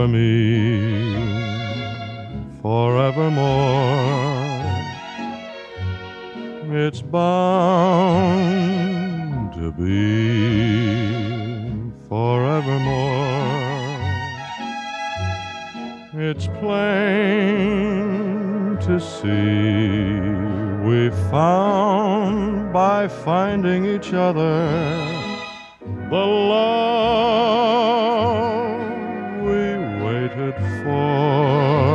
for me forevermore. It's bound to be forevermore. It's plain to see we've found by finding each other the love we waited for.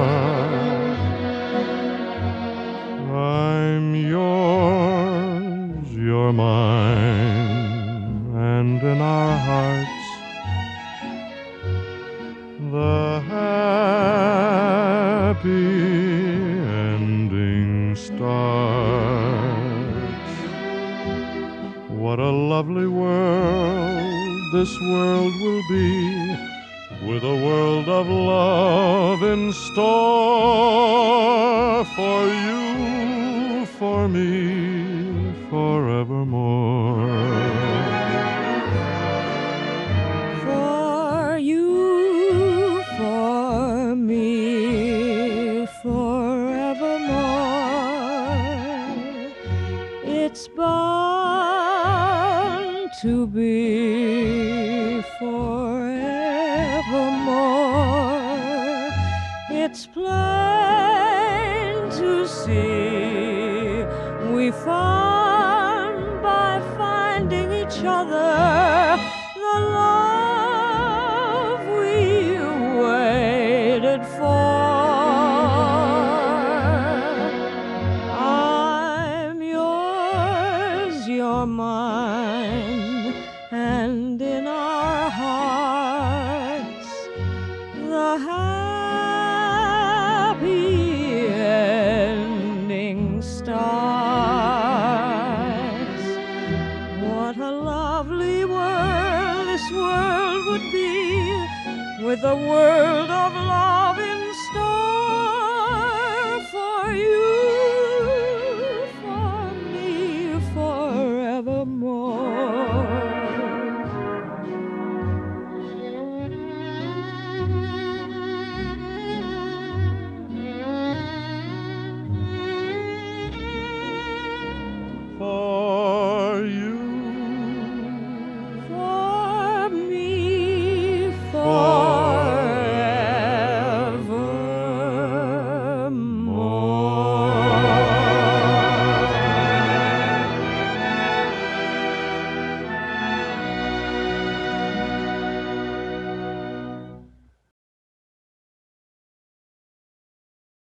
I'm yours, you're mine, and in our hearts the happy ending starts. What a lovely world this world will be, with a world of love in store for you, for me, forevermore. For you, for me, forevermore. It's bound to be forevermore. It's plain to see we found by finding each other